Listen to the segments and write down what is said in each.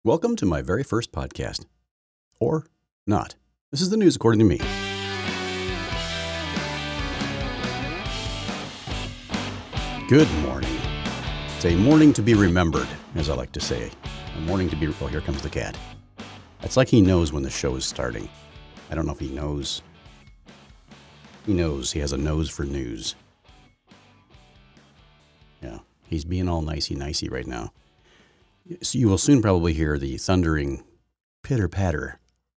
Welcome to my very first podcast. Or not. This is the news according to me. Good morning. It's a morning to be remembered, as I like to say. A morning to be... Oh, here comes the cat. It's like he knows when the show is starting. I don't know if he knows. He knows. He has a nose for news. Yeah, he's being all nicey right now. So you will soon probably hear the thundering pitter-patter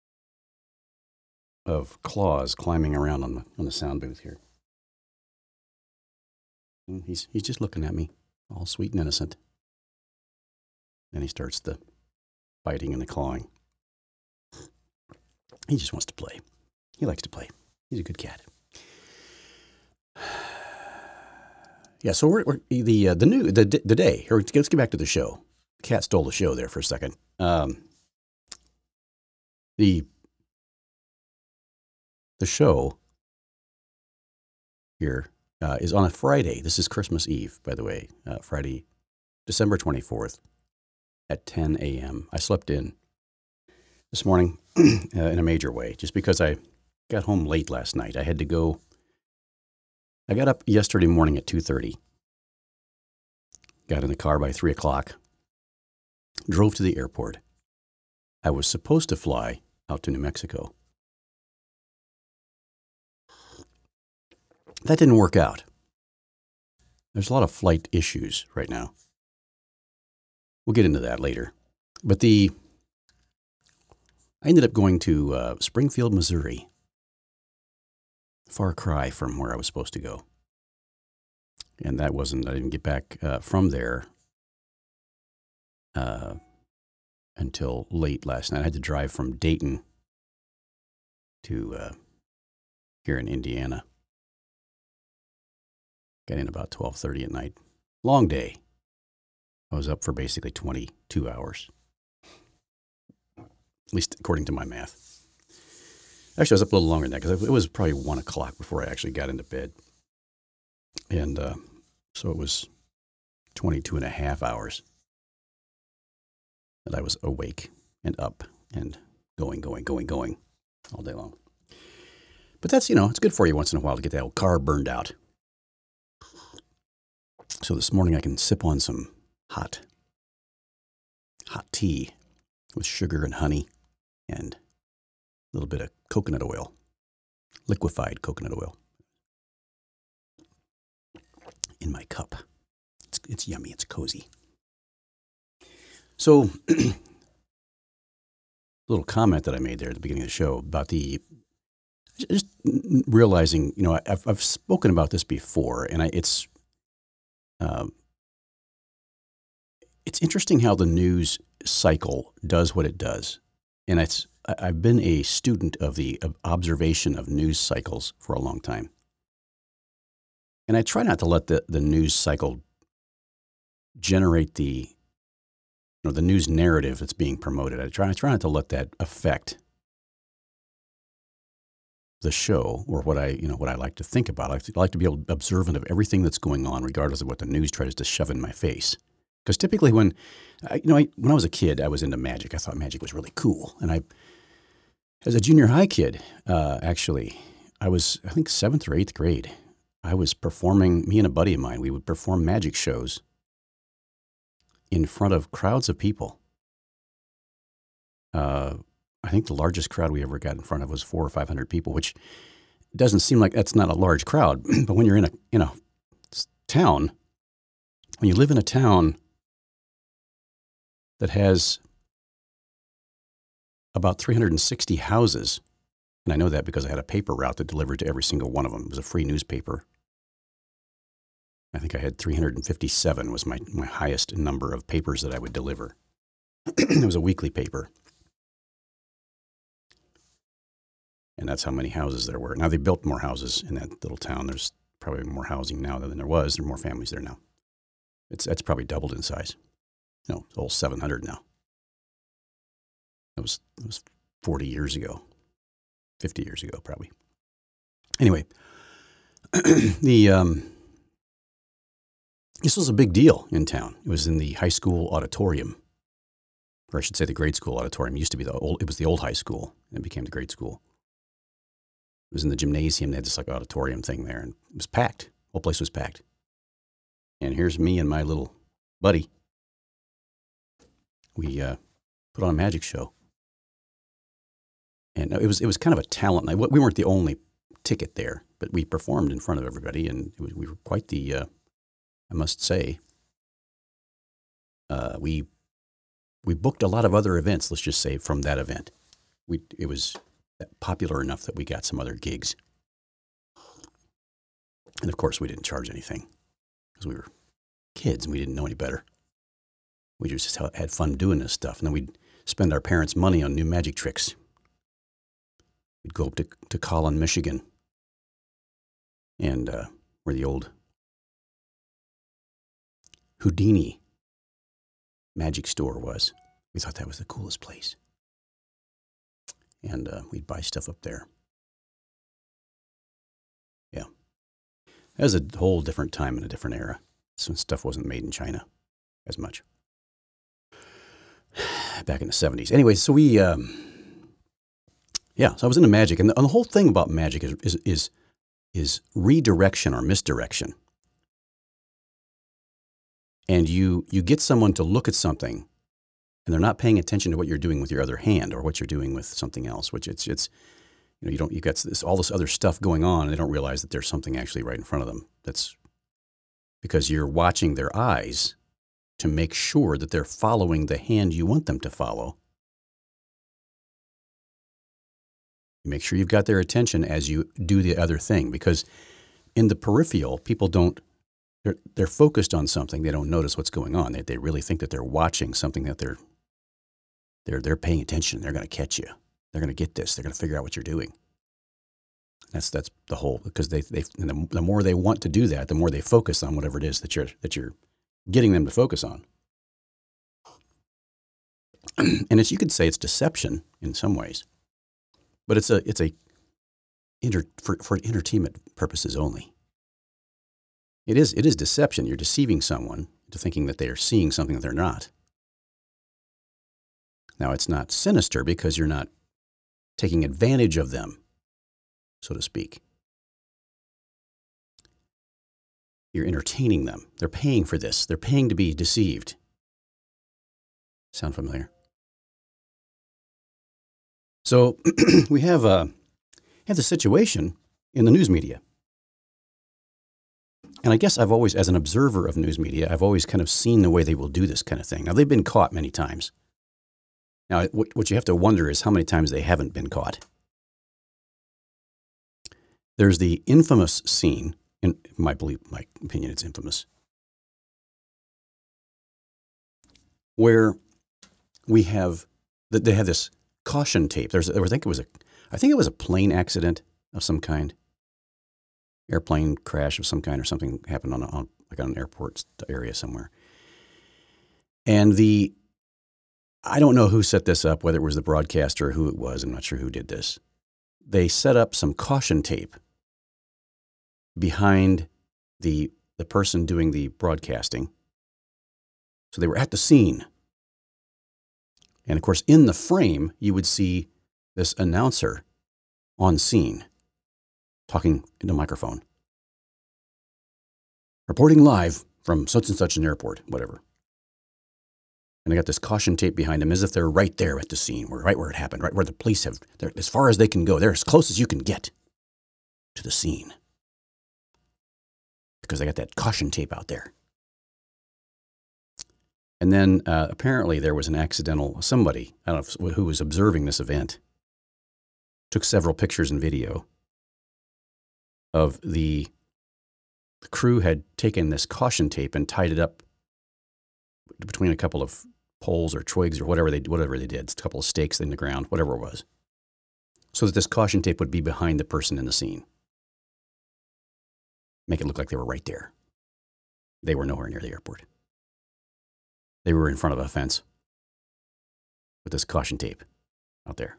of claws climbing around on the sound booth here. And he's just looking at me, all sweet and innocent. Then he starts the biting and the clawing. He just wants to play. He likes to play. He's a good cat. Yeah, so we're the day. Or let's get back to the show. The cat stole the show there for a second. The show here is on a Friday. This is Christmas Eve, by the way. Friday, December 24th at 10 a.m. I slept in this morning in a major way, just because I got home late last night. I had to go. I got up yesterday morning at 2:30. Got in the car by 3 o'clock. Drove to the airport. I was supposed to fly out to New Mexico. That didn't work out. There's a lot of flight issues right now. We'll get into that later. But I ended up going to Springfield, Missouri. Far cry from where I was supposed to go. And I didn't get back from there until late last night. I had to drive from Dayton to here in Indiana. Got in about 12:30 at night. Long day. I was up for basically 22 hours. At least according to my math. Actually, I was up a little longer than that because it was probably 1 o'clock before I actually got into bed. And so it was 22 and a half hours that I was awake and up and going all day long. But that's, it's good for you once in a while to get that old car burned out. So this morning I can sip on some hot tea with sugar and honey and a little bit of coconut oil, liquefied coconut oil in my cup. It's yummy. It's cozy. So, little comment that I made there at the beginning of the show about just realizing, I've spoken about this before, and it's interesting how the news cycle does what it does. And I've been a student of the observation of news cycles for a long time. And I try not to let the news cycle generate the news narrative that's being promoted. I try not to let that affect the show or what I like to think about. I like to be observant of everything that's going on, regardless of what the news tries to shove in my face. Because typically when I was a kid, I was into magic. I thought magic was really cool. And as a junior high kid, actually, I was, I think, 7th or 8th grade. I was performing, me and a buddy of mine, we would perform magic shows in front of crowds of people. I think the largest crowd we ever got in front of was 400 or 500 people, which doesn't seem like that's not a large crowd. But when you're in a town, when you live in a town that has about 360 houses, and I know that because I had a paper route that delivered to every single one of them. It was a free newspaper. I think I had 357 was my highest number of papers that I would deliver. It was a weekly paper. And that's how many houses there were. Now, they built more houses in that little town. There's probably more housing now than there was. There are more families there now. It's probably doubled in size. No, it's all 700 now. It was 40 years ago, 50 years ago, probably. Anyway, this was a big deal in town. It was in the high school auditorium. or I should say the grade school auditorium. It used to be it was the old high school, and it became the grade school. It was in the gymnasium. They had this like auditorium thing there, and it was packed. The whole place was packed. And here's me and my little buddy. We put on a magic show. And it was kind of a talent night. We weren't the only ticket there, but we performed in front of everybody, and we were quite the, I must say, we booked a lot of other events, let's just say, from that event. It was popular enough that we got some other gigs. And of course, we didn't charge anything because we were kids and we didn't know any better. We just had fun doing this stuff. And then we'd spend our parents' money on new magic tricks. We'd go up to Collin, Michigan, and where the old Houdini magic store was. We thought that was the coolest place. And we'd buy stuff up there. Yeah. That was a whole different time and a different era. Some stuff wasn't made in China as much. Back in the 70s. Anyway, so we, so I was into magic. And the whole thing about magic is redirection or misdirection. And you get someone to look at something, and they're not paying attention to what you're doing with your other hand or what you're doing with something else, which it's you got all this other stuff going on, and they don't realize that there's something actually right in front of them. That's because you're watching their eyes to make sure that they're following the hand you want them to follow. You make sure you've got their attention as you do the other thing, because in the peripheral, people they're focused on something. They don't notice what's going on. They really think that they're watching something, that they're paying attention. They're going to catch you. They're going to get this. They're going to figure out what you're doing. That's the whole, because the more they want to do that, the more they focus on whatever it is that you're getting them to focus on. And you could say it's deception in some ways, but it's for entertainment purposes only. It is deception. You're deceiving someone into thinking that they are seeing something that they're not. Now, it's not sinister because you're not taking advantage of them, so to speak. You're entertaining them. They're paying for this. They're paying to be deceived. Sound familiar? So we have the situation in the news media. And I guess I've always, as an observer of news media, I've always kind of seen the way they will do this kind of thing. Now, they've been caught many times. Now, what you have to wonder is how many times they haven't been caught. There's the infamous scene, in my opinion, it's infamous, where they have this caution tape. I think it was a plane accident of some kind. Airplane crash of some kind, or something happened on an airport area somewhere. And I don't know who set this up, whether it was the broadcaster or who it was. I'm not sure who did this. They set up some caution tape behind the person doing the broadcasting. So they were at the scene. And of course, in the frame, you would see this announcer on scene talking into a microphone. Reporting live from such and such an airport, whatever. And they got this caution tape behind them as if they're right there at the scene, right where it happened, right where the police they're as far as they can go. They're as close as you can get to the scene. Because they got that caution tape out there. And then apparently there was an accidental, somebody, I don't know who was observing this event, took several pictures and video of the crew had taken this caution tape and tied it up between a couple of poles or twigs or whatever they did, a couple of stakes in the ground, whatever it was, so that this caution tape would be behind the person in the scene. Make it look like they were right there. They were nowhere near the airport. They were in front of a fence with this caution tape out there.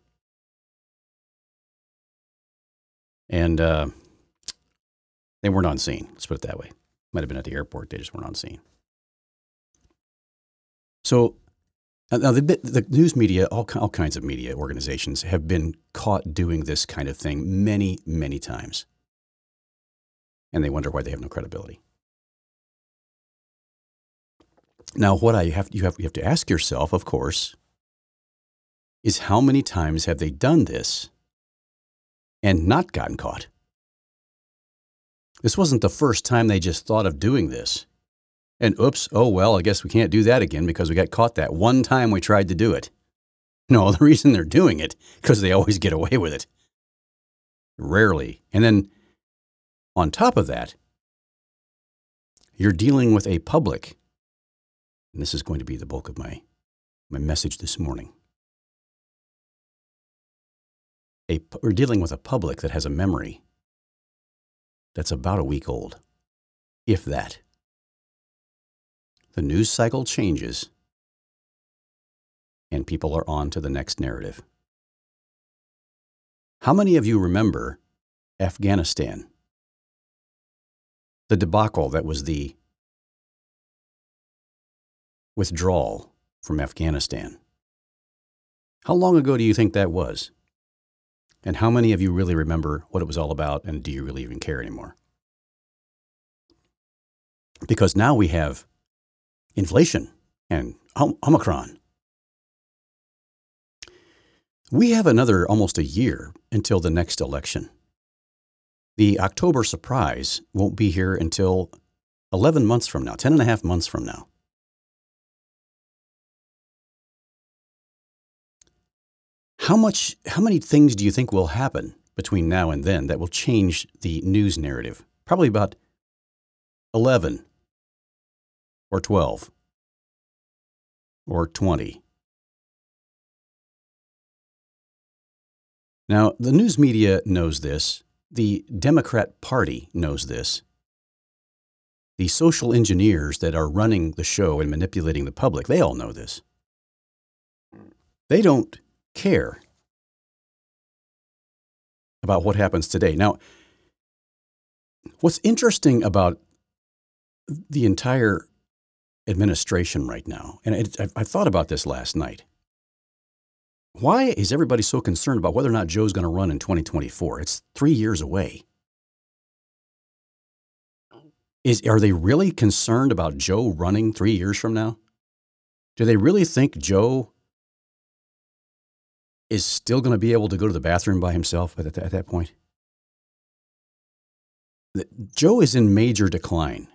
And they weren't on scene. Let's put it that way. Might have been at the airport. They just weren't on scene. So Now, the news media, all kinds of media organizations have been caught doing this kind of thing many, many times. And they wonder why they have no credibility. Now, what you have to ask yourself, of course, is how many times have they done this and not gotten caught? This wasn't the first time they just thought of doing this. And oops, oh well, I guess we can't do that again because we got caught that one time we tried to do it. No, the reason they're doing it because they always get away with it. Rarely. And then on top of that, you're dealing with a public, and this is going to be the bulk of my message this morning. We're dealing with a public that has a memory that's about a week old, if that. The news cycle changes, and people are on to the next narrative. How many of you remember Afghanistan? The debacle that was the withdrawal from Afghanistan. How long ago do you think that was? And how many of you really remember what it was all about, and do you really even care anymore? Because now we have inflation and Omicron. We have another almost a year until the next election. The October surprise won't be here until 11 months from now, 10 and a half months from now. How many things do you think will happen between now and then that will change the news narrative? Probably about 11 or 12 or 20. Now, the news media knows this. The Democrat Party knows this. The social engineers that are running the show and manipulating the public, they all know this. They don't care about what happens today. Now, what's interesting about the entire administration right now, and I thought about this last night. Why is everybody so concerned about whether or not Joe's going to run in 2024? It's 3 years away. Are they really concerned about Joe running 3 years from now? Do they really think Joe is still going to be able to go to the bathroom by himself at that point? Joe is in major decline.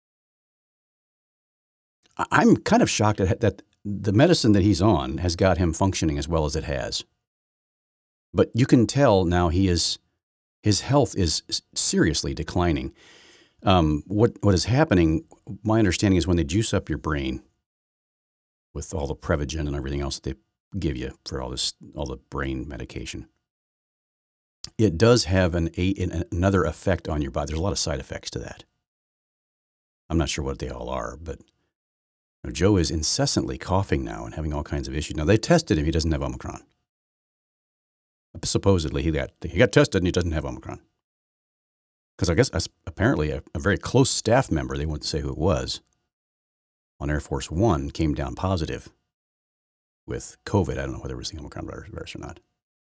I'm kind of shocked that the medicine that he's on has got him functioning as well as it has. But you can tell now his health is seriously declining. What is happening, my understanding is when they juice up your brain with all the Prevagen and everything else they give you for all the brain medication, it does have another effect on your body. There's a lot of side effects to that. I'm not sure what they all are, but Joe is incessantly coughing now and having all kinds of issues. Now, they tested him. He doesn't have Omicron. Supposedly, he got tested and he doesn't have Omicron. Because I guess apparently a very close staff member, they wouldn't say who it was, on Air Force One came down positive with COVID. I don't know whether it was the Omicron virus or not.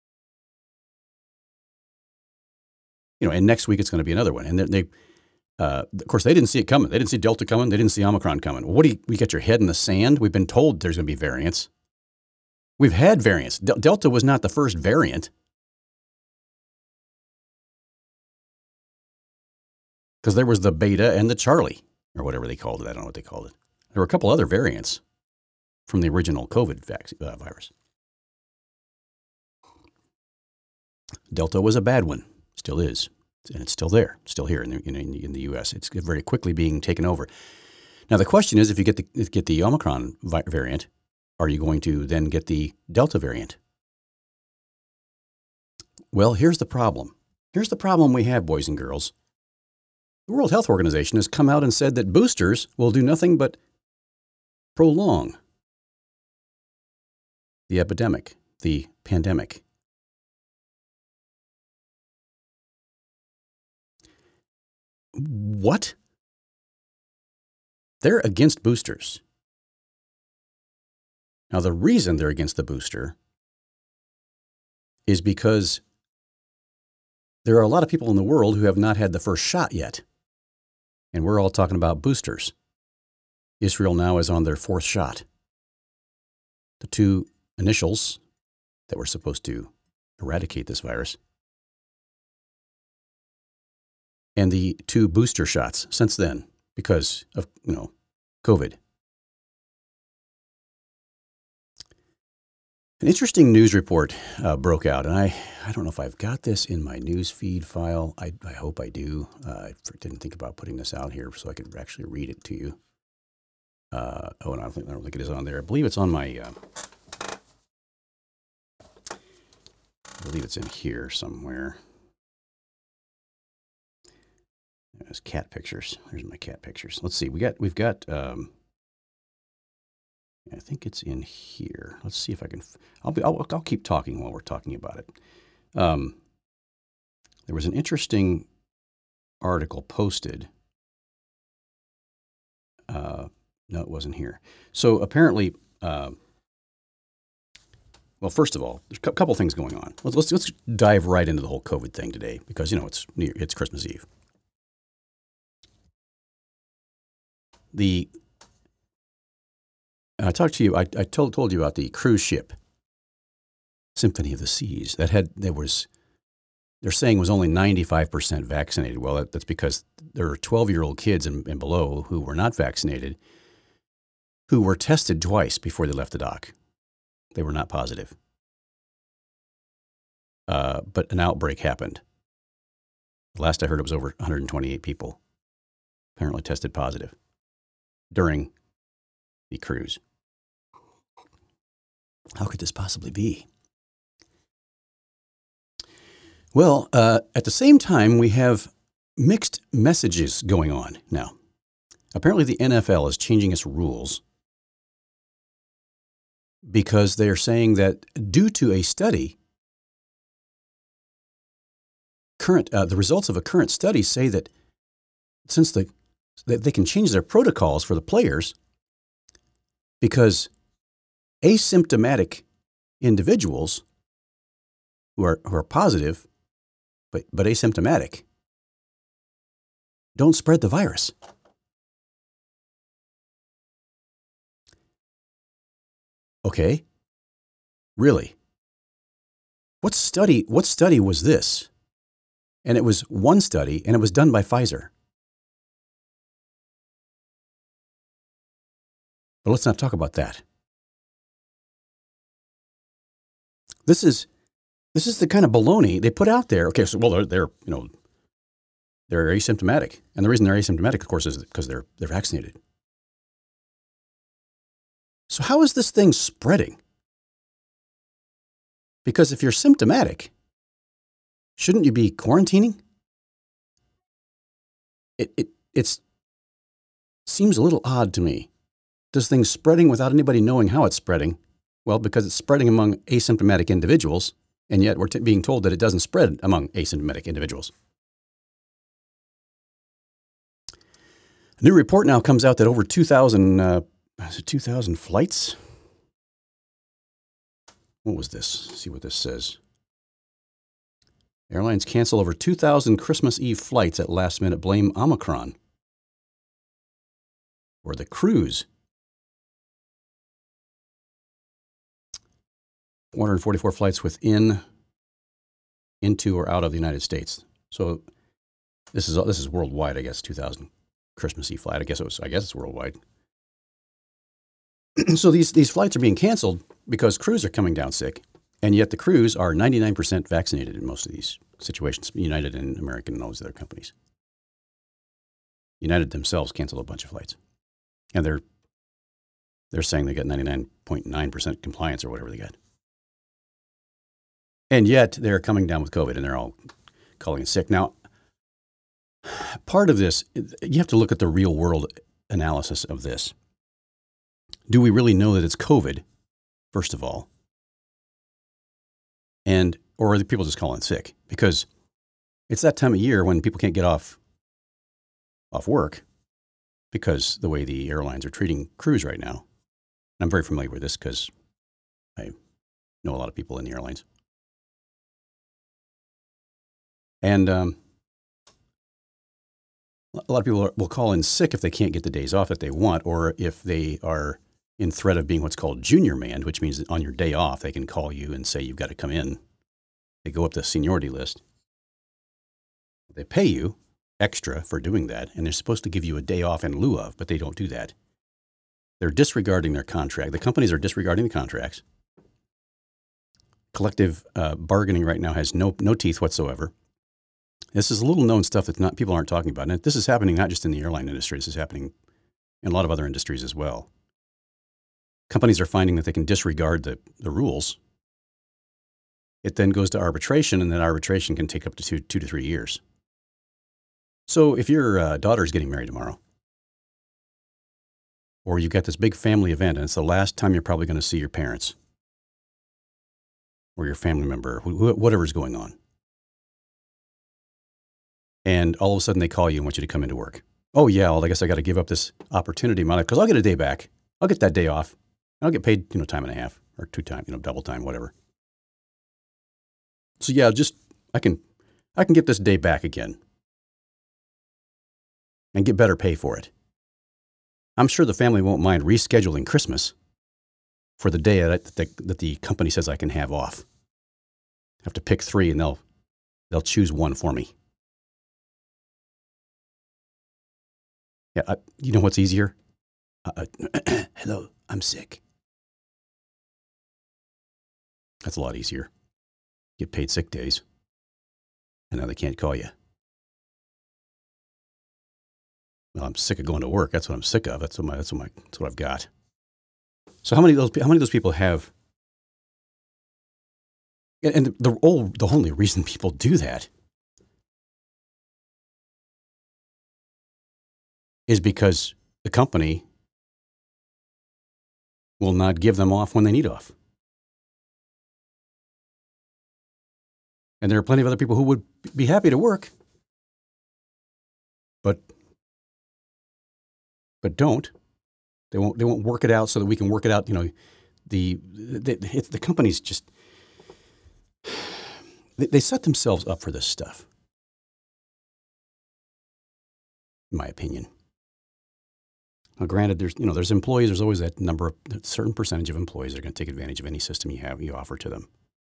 And next week it's going to be another one. And of course, they didn't see it coming. They didn't see Delta coming. They didn't see Omicron coming. Well, we got your head in the sand? We've been told there's going to be variants. We've had variants. Delta was not the first variant. Because there was the Beta and the Charlie, or whatever they called it. I don't know what they called it. There were a couple other variants from the original COVID virus. Delta was a bad one. Still is. And it's still there, still here in the U.S. It's very quickly being taken over. Now, the question is, if you get the Omicron variant, are you going to then get the Delta variant? Well, here's the problem. Here's the problem we have, boys and girls. The World Health Organization has come out and said that boosters will do nothing but prolong the epidemic, the pandemic. What? They're against boosters. Now, the reason they're against the booster is because there are a lot of people in the world who have not had the first shot yet. And we're all talking about boosters. Israel now is on their fourth shot. The two initials that were supposed to eradicate this virus, and the two booster shots since then because of, COVID. An interesting news report broke out, and I don't know if I've got this in my news feed file. I hope I do. I didn't think about putting this out here so I could actually read it to you. And I don't think it is on there. I believe it's on my. I believe it's in here somewhere. There's cat pictures. There's my cat pictures. Let's see. We've got. I think it's in here. Let's see if I can. I'll keep talking while we're talking about it. There was an interesting article posted. No, it wasn't here. So apparently, well, first of all, there's a couple things going on. Let's dive right into the whole COVID thing today because it's Christmas Eve. I talked to you. I told you about the cruise ship, Symphony of the Seas. They're saying was only 95% vaccinated. Well, that's because there are 12-year-old kids and below who were not vaccinated, who were tested twice before they left the dock. They were not positive. But an outbreak happened. Last I heard, it was over 128 people apparently tested positive during the cruise. How could this possibly be? Well, at the same time, we have mixed messages going on now. Apparently, the NFL is changing its rules because they're saying that due to a study, the results of a current study say that since that they can change their protocols for the players because asymptomatic individuals who are positive but asymptomatic don't spread the virus. Okay, really? What study was this? And it was one study, and it was done by Pfizer. But let's not talk about that. This is the kind of baloney they put out there. Okay, so they're asymptomatic, and the reason they're asymptomatic, of course, is because they're vaccinated. So how is this thing spreading? Because if you're symptomatic, shouldn't you be quarantining? It seems a little odd to me. This thing's spreading without anybody knowing how it's spreading. Well, because it's spreading among asymptomatic individuals, and yet we're being told that it doesn't spread among asymptomatic individuals. A new report now comes out that over 2,000 flights? What was this? Let's see what this says. Airlines cancel over 2,000 Christmas Eve flights at last minute, blame Omicron. Or the cruise. 444 flights into or out of the United States. So this is worldwide, I guess. 2,000 Christmas Eve flight. I guess it's worldwide. So these flights are being canceled because crews are coming down sick, and yet the crews are 99% vaccinated in most of these situations. United and American and all those other companies. United themselves canceled a bunch of flights, and they're saying they got 99.9% compliance or whatever they got. And yet they're coming down with COVID, and they're all calling it sick. Now, part of this, you have to look at the real world analysis of this. Do we really know that it's COVID, first of all? Or are the people just calling it sick? Because it's that time of year when people can't get off work because the way the airlines are treating crews right now. I'm very familiar with this because Know a lot of people in the airlines. And a lot of people will call in sick if they can't get the days off that they want, or if they are in threat of being what's called junior manned, which means that on your day off, they can call you and say you've got to come in. They go up the seniority list. They pay you extra for doing that, and they're supposed to give you a day off in lieu of, but they don't do that. They're disregarding their contract. The companies are disregarding the contracts. Collective bargaining right now has no teeth whatsoever. This is little known stuff that people aren't talking about. And this is happening not just in the airline industry. This is happening in a lot of other industries as well. Companies are finding that they can disregard the rules. It then goes to arbitration, and that arbitration can take up to 2 to 3 years. So if your daughter is getting married tomorrow, or you've got this big family event, and it's the last time you're probably going to see your parents or your family member, whatever's going on, and all of a sudden they call you and want you to come into work. Oh, yeah, well, I guess I got to give up this opportunity in my life because I'll get a day back. I'll get that day off. I'll get paid, time and a half or 2 time, double time, whatever. So yeah, I can get this day back again and get better pay for it. I'm sure the family won't mind rescheduling Christmas for the day that the company says I can have off. I have to pick 3, and they'll choose one for me. Yeah, you know what's easier? Hello, I'm sick. That's a lot easier. Get paid sick days, and now they can't call you. Well, I'm sick of going to work. That's what I'm sick of. That's what I've got. So how many of those people have? And the only reason people do that is because the company will not give them off when they need off. And there are plenty of other people who would be happy to work, but don't. They won't work it out so that we can work it out. The companies just they set themselves up for this stuff, in my opinion. Now, granted, there's employees. There's always that certain percentage of employees that are going to take advantage of any system you offer to them.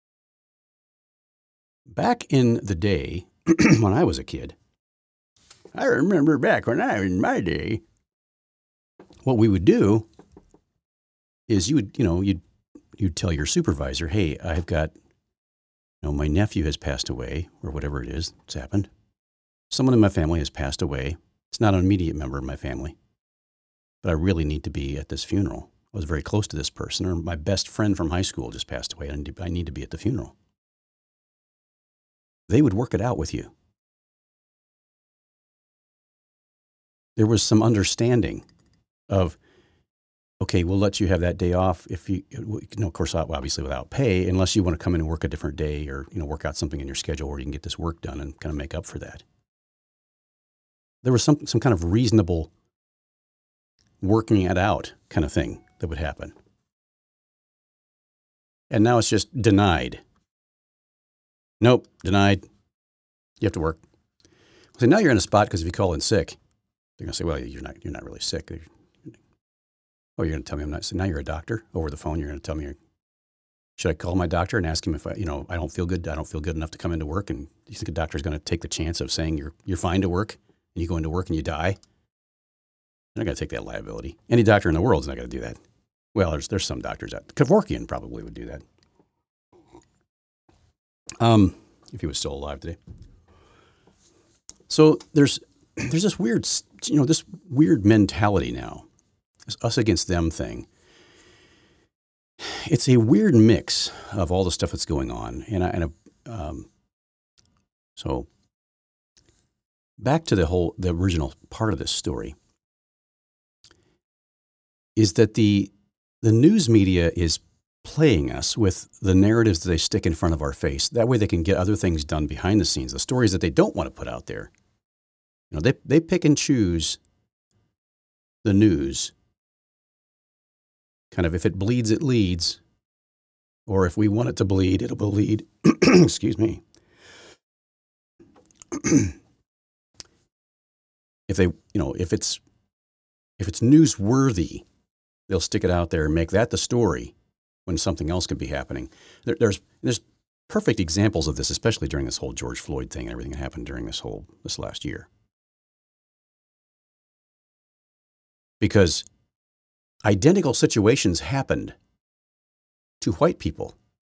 Back in the day, when I was a kid, I remember back when I was in my day, what we would do is you'd tell your supervisor, hey, I've got, my nephew has passed away, or whatever it is that's happened. Someone in my family has passed away. It's not an immediate member of my family, but I really need to be at this funeral. I was very close to this person, or my best friend from high school just passed away. I need to be at the funeral. They would work it out with you. There was some understanding of, okay, we'll let you have that day off if you, of course, obviously without pay, unless you want to come in and work a different day, or, work out something in your schedule where you can get this work done and kind of make up for that. There was some kind of reasonable working it out kind of thing that would happen. And now it's just denied. Nope, denied. You have to work. So now you're in a spot because if you call in sick, they're going to say, well, you're not really sick. Oh, you're going to tell me I'm not sick. Now you're a doctor over the phone. You're going to tell me, should I call my doctor and ask him if I don't feel good? I don't feel good enough to come into work. And you think a doctor's going to take the chance of saying you're fine to work, and you go into work and you die? They're not going to take that liability. Any doctor in the world is not going to do that. Well, there's some doctors out. Kevorkian probably would do that. If he was still alive today. So there's this weird mentality now, this us against them thing. It's a weird mix of all the stuff that's going on, so back to the original part of this story is that the news media is playing us with the narratives that they stick in front of our face. That way they can get other things done behind the scenes, the stories that they don't want to put out there. They pick and choose the news. Kind of, if it bleeds, it leads, or if we want it to bleed, it'll bleed. Excuse me. If they, if it's newsworthy, they'll stick it out there and make that the story when something else could be happening. There's perfect examples of this, especially during this whole George Floyd thing and everything that happened during this last year. Because identical situations happened to white people.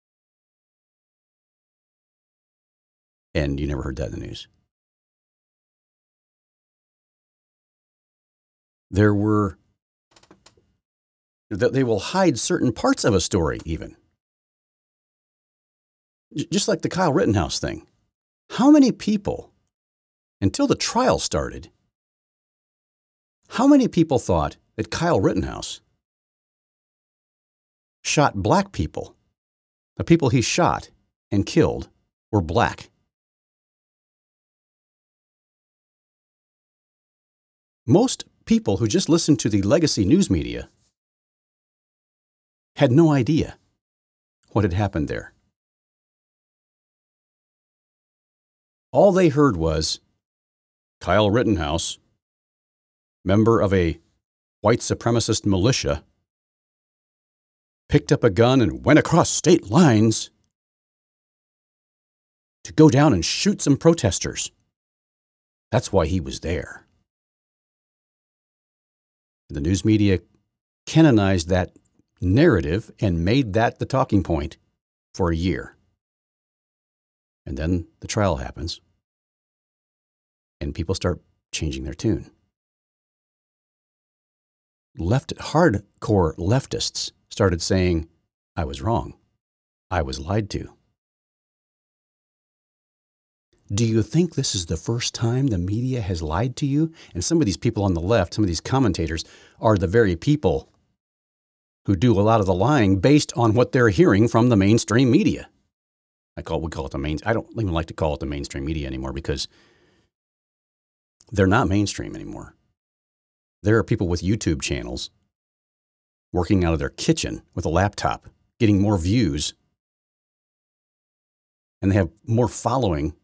And you never heard that in the news. They will hide certain parts of a story even. Just like the Kyle Rittenhouse thing. How many people, until the trial started, how many people thought that Kyle Rittenhouse shot black people? The people he shot and killed were black. Most people who just listened to the legacy news media had no idea what had happened there. All they heard was Kyle Rittenhouse, member of a white supremacist militia, picked up a gun and went across state lines to go down and shoot some protesters. That's why he was there. The news media canonized that narrative and made that the talking point for a year. And then the trial happens, and people start changing their tune. Hardcore leftists started saying, I was wrong. I was lied to. Do you think this is the first time the media has lied to you? And some of these people on the left, some of these commentators, are the very people who do a lot of the lying based on what they're hearing from the mainstream media. We call it the main. I don't even like to call it the mainstream media anymore because they're not mainstream anymore. There are people with YouTube channels working out of their kitchen with a laptop, getting more views, and they have more following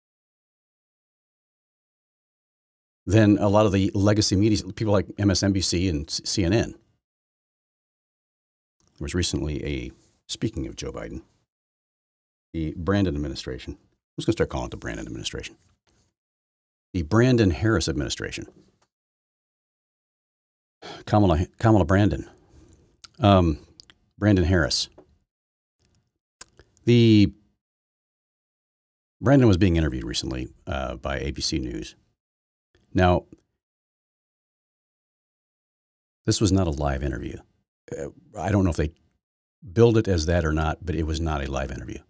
than a lot of the legacy media, people like MSNBC and CNN. There was recently speaking of Joe Biden, the Brandon administration. I'm just going to start calling it the Brandon administration. The Brandon Harris administration. Kamala Brandon. Brandon Harris. Brandon was being interviewed recently by ABC News. Now, this was not a live interview. I don't know if they billed it as that or not, but it was not a live interview.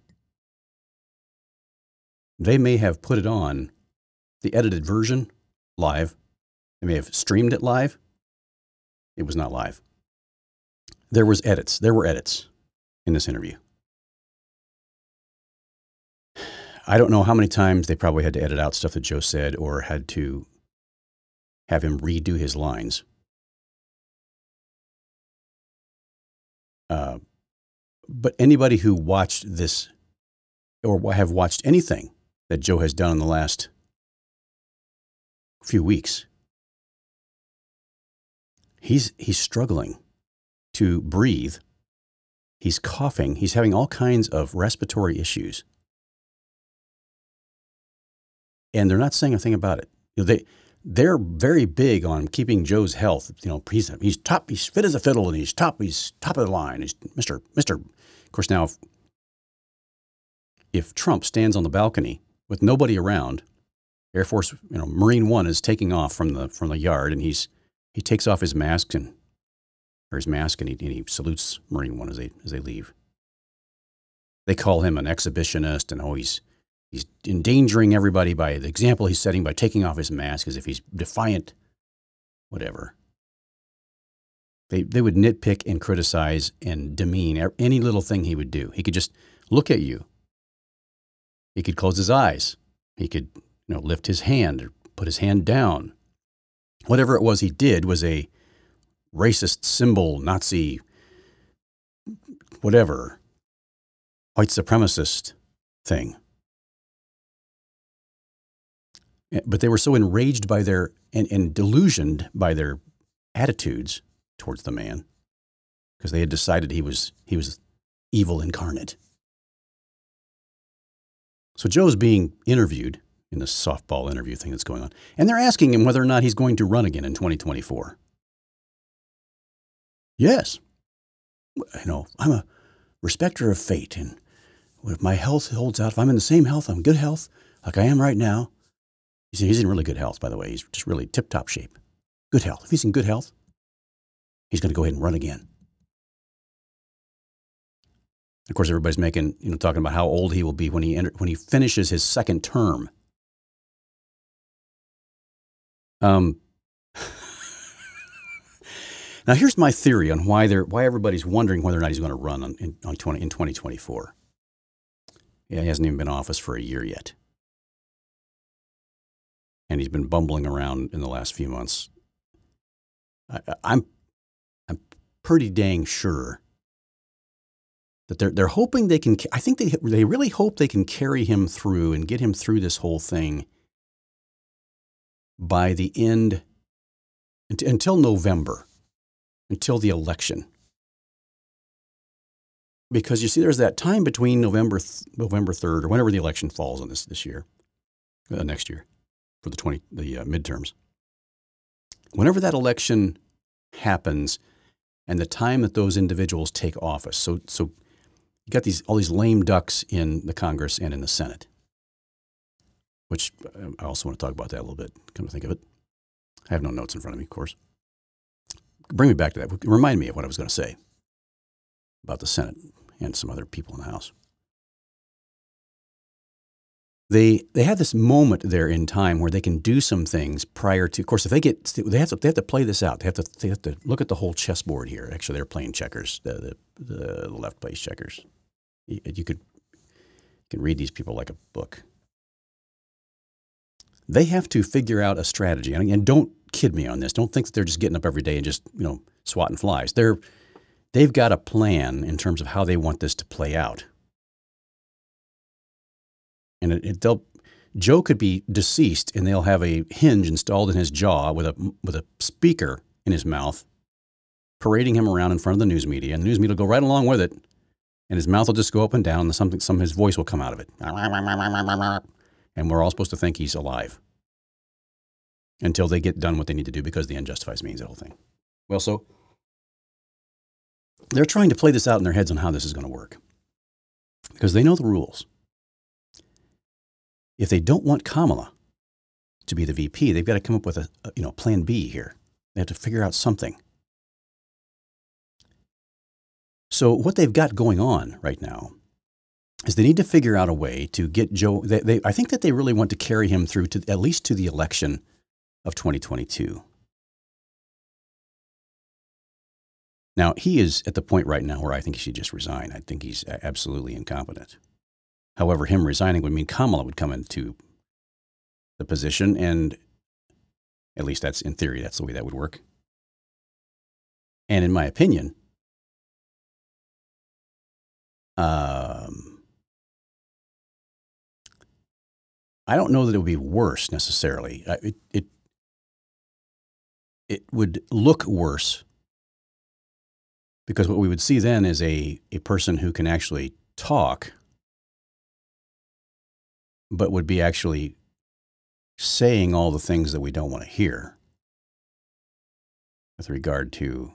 They may have put it on the edited version live. They may have streamed it live. It was not live. There were edits in this interview. I don't know how many times they probably had to edit out stuff that Joe said or had to have him redo his lines. But anybody who watched this or have watched anything that Joe has done in the last few weeks, he's struggling to breathe. He's coughing. He's having all kinds of respiratory issues. And they're not saying a thing about it. They're very big on keeping Joe's health. He's fit as a fiddle, and he's top of the line. He's Mr. Of course, now if Trump stands on the balcony with nobody around, Air Force, Marine One is taking off from the yard, and he takes off his mask and he salutes Marine One as they leave. They call him an exhibitionist, and he's endangering everybody by the example he's setting by taking off his mask as if he's defiant, whatever. They would nitpick and criticize and demean any little thing he would do. He could just look at you. He could close his eyes. He could lift his hand or put his hand down. Whatever it was he did was a racist symbol, Nazi, whatever. white supremacist thing. But they were so enraged by their and delusioned by their attitudes towards the man because they had decided he was evil incarnate. So Joe's being interviewed in this softball interview thing that's going on, and they're asking him whether or not he's going to run again in 2024. Yes. I'm a respecter of fate, and if my health holds out, if I'm in the same health, I'm in good health, like I am right now. He's in really good health, by the way. He's just really tip-top shape. Good health. If he's in good health, he's going to go ahead and run again. Of course, everybody's talking about how old he will be when he finishes his second term. Now, here's my theory on why everybody's wondering whether or not he's going to run in 2024. Yeah, he hasn't even been in office for a year yet. And he's been bumbling around in the last few months. I'm pretty dang sure that they're hoping they can. I think they really hope they can carry him through and get him through this whole thing by the end until November, until the election. Because you see, there's that time between November 3rd or whenever the election falls on this year, next year. For the midterms. Whenever that election happens and the time that those individuals take office, so you got all these lame ducks in the Congress and in the Senate, which I also want to talk about that a little bit, come to think of it. I have no notes in front of me, of course. Bring me back to that. Remind me of what I was going to say about the Senate and some other people in the House. They have this moment there in time where they can do some things prior to. Of course, if they have to play this out. They have to look at the whole chessboard here. Actually, they're playing checkers. The left plays checkers. You can read these people like a book. They have to figure out a strategy, and don't kid me on this. Don't think that they're just getting up every day and just swatting flies. They've got a plan in terms of how they want this to play out. And Joe could be deceased, and they'll have a hinge installed in his jaw with a speaker in his mouth, parading him around in front of the news media. And the news media will go right along with it, and his mouth will just go up and down, and some of his voice will come out of it. And we're all supposed to think he's alive until they get done what they need to do because the end justifies means, the whole thing. Well, so they're trying to play this out in their heads on how this is going to work because they know the rules. If they don't want Kamala to be the VP, they've got to come up with a plan B here. They have to figure out something. So what they've got going on right now is they need to figure out a way to get Joe. I think that they really want to carry him through to at least to the election of 2022. Now, he is at the point right now where I think he should just resign. I think he's absolutely incompetent. However, him resigning would mean Kamala would come into the position, and at least that's in theory, that's the way that would work. And in my opinion, I don't know that it would be worse necessarily. It would look worse because what we would see then is a person who can actually talk but would be actually saying all the things that we don't want to hear with regard to,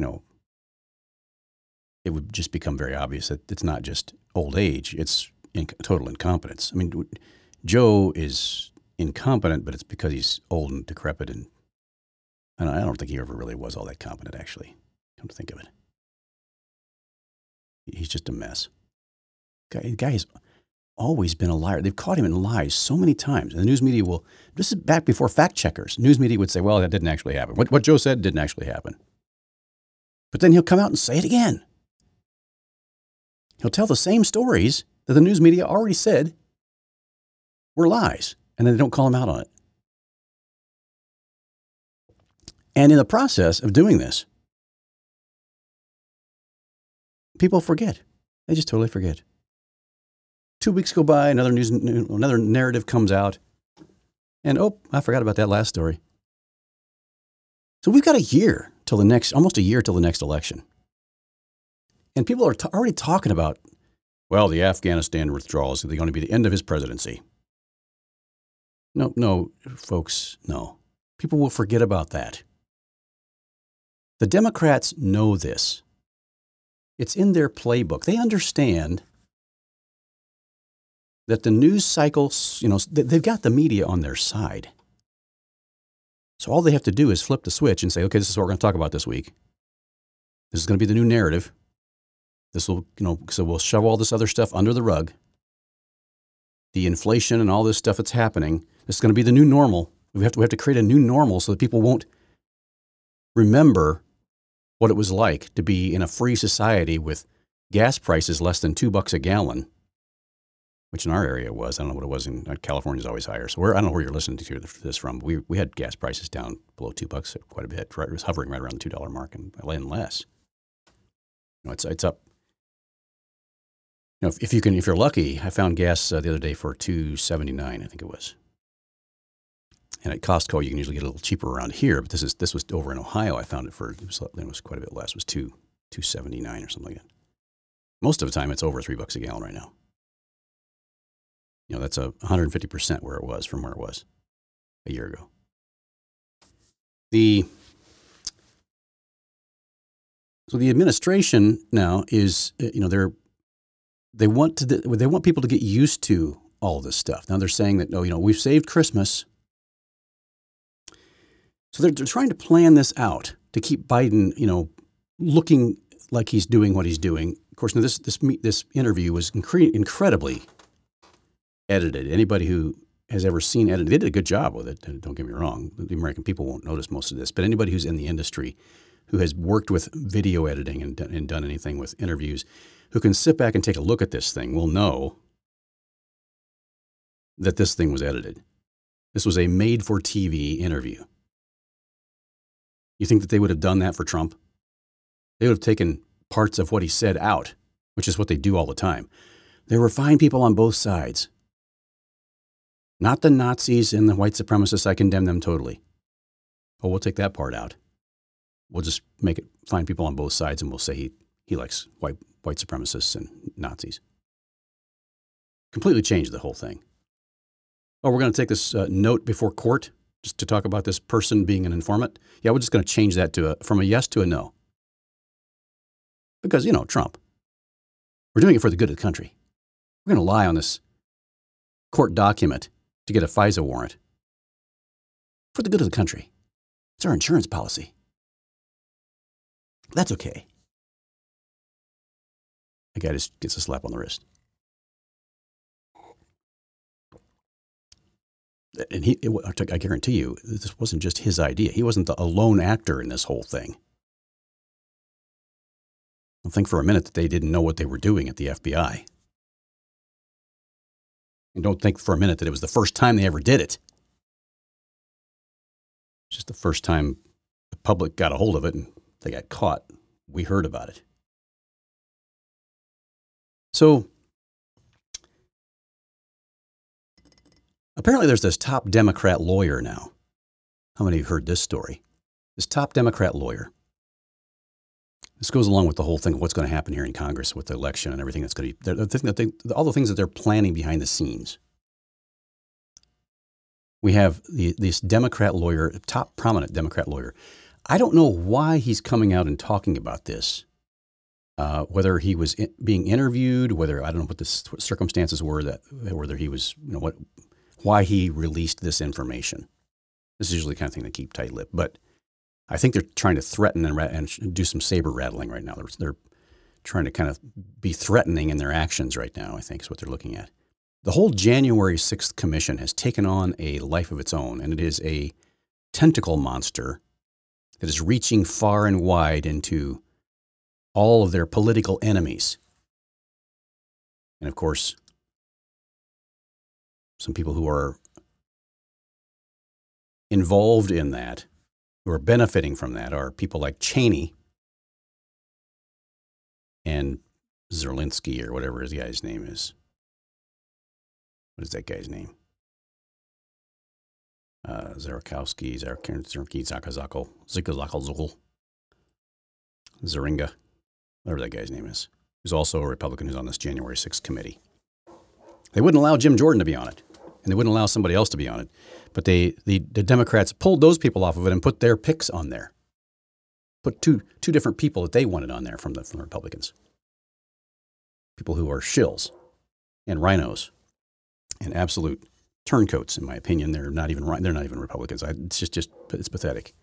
it would just become very obvious that it's not just old age, it's total incompetence. I mean, Joe is incompetent, but it's because he's old and decrepit, and I don't think he ever really was all that competent, actually, come to think of it. He's just a mess. The guy is always been a liar. They've caught him in lies so many times. And the news media this is back before fact checkers. News media would say, well, that didn't actually happen. What Joe said didn't actually happen. But then he'll come out and say it again. He'll tell the same stories that the news media already said were lies. And then they don't call him out on it. And in the process of doing this, people forget. They just totally forget. 2 weeks go by, another narrative comes out, and I forgot about that last story. So we've got almost a year till the next election. And people are already talking about, well, the Afghanistan withdrawal is going to be the end of his presidency. No, folks, no. People will forget about that. The Democrats know this. It's in their playbook. They understand that the news cycles, they've got the media on their side. So all they have to do is flip the switch and say, okay, this is what we're going to talk about this week. This is going to be the new narrative. This will, so we'll shove all this other stuff under the rug. The inflation and all this stuff that's happening, this is going to be the new normal. We have to create a new normal so that people won't remember what it was like to be in a free society with gas prices less than $2 a gallon, which in our area was. I don't know what it was in California is always higher. So I don't know where you're listening to this from. We had gas prices down below $2 quite a bit. Right, it was hovering right around the $2 mark and less. It's up. If you're lucky, I found gas the other day for $2.79, I think it was. And at Costco, you can usually get a little cheaper around here, but this was over in Ohio. I found it was quite a bit less. It was $2.79 or something like that. Most of the time, it's over $3 a gallon right now. That's 150% where it was from where it was a year ago. So the administration now is, they want people to get used to all this stuff. Now they're saying that, we've saved Christmas. So they're trying to plan this out to keep Biden, looking like he's doing what he's doing. Of course, now this interview was incredibly edited. Anybody who has ever seen edited, they did a good job with it. Don't get me wrong. The American people won't notice most of this, but anybody who's in the industry, who has worked with video editing and done anything with interviews, who can sit back and take a look at this thing will know that this thing was edited. This was a made-for-TV interview. You think that they would have done that for Trump? They would have taken parts of what he said out, which is what they do all the time. There were fine people on both sides. Not the Nazis and the white supremacists. I condemn them totally. Oh, we'll take that part out. We'll just make it fine people on both sides, and we'll say he likes white supremacists and Nazis. Completely changed the whole thing. Oh, we're going to take this note before court just to talk about this person being an informant. Yeah, we're just going to change that from a yes to a no. Because, Trump. We're doing it for the good of the country. We're going to lie on this court document to get a FISA warrant for the good of the country. It's our insurance policy. That's okay. The guy just gets a slap on the wrist. And I guarantee you, this wasn't just his idea. He wasn't a lone actor in this whole thing. Don't think for a minute that they didn't know what they were doing at the FBI. And don't think for a minute that it was the first time they ever did it. It's just the first time the public got a hold of it and they got caught. We heard about it. So apparently there's this top Democrat lawyer now. How many of you have heard this story? This top Democrat lawyer. This goes along with the whole thing of what's going to happen here in Congress with the election and everything that's going to be, all the things that they're planning behind the scenes. We have this Democrat lawyer, top prominent Democrat lawyer. I don't know why he's coming out and talking about this, whether he was being interviewed, whether, I don't know what the circumstances were, whether he was, why he released this information. This is usually the kind of thing they keep tight-lipped, but I think they're trying to threaten and do some saber rattling right now. They're trying to kind of be threatening in their actions right now, I think is what they're looking at. The whole January 6th commission has taken on a life of its own, and it is a tentacle monster that is reaching far and wide into all of their political enemies. And of course, some people who are involved in that, who are benefiting from that, are people like Cheney and Zelensky, or whatever his guy's name is. what is that guy's name? Zarakowski, Zaringa, whatever that guy's name is, who's also a Republican who's on this January 6th committee. They wouldn't allow Jim Jordan to be on it, and they wouldn't allow somebody else to be on it. But the Democrats pulled those people off of it and put their picks on there. Put two different people that they wanted on there from the Republicans. People who are shills and rhinos and absolute turncoats, in my opinion. They're not even Republicans. It's pathetic.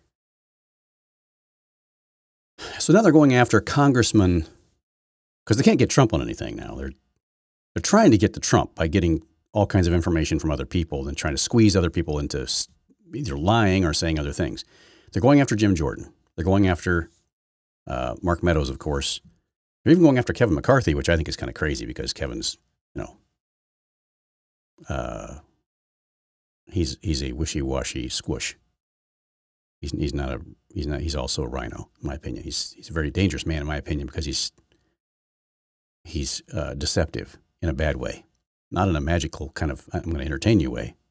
So now they're going after congressmen because they can't get Trump on anything now. They're trying to get to Trump by getting all kinds of information from other people and trying to squeeze other people into either lying or saying other things. They're going after Jim Jordan. They're going after Mark Meadows, of course. They're even going after Kevin McCarthy, which I think is kind of crazy because Kevin's, he's a wishy-washy squish. He's also a rhino, in my opinion. He's a very dangerous man, in my opinion, because he's deceptive in a bad way, not in a magical kind of I'm going to entertain you way.